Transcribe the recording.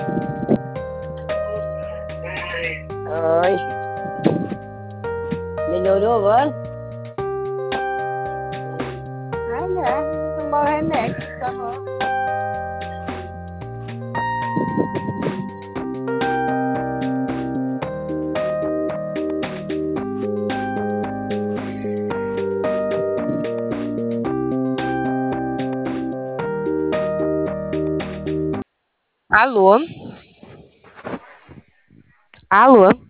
Oi, melhorou agora? Olha, vou tomar o remédio, tá bom. Alô? Alô?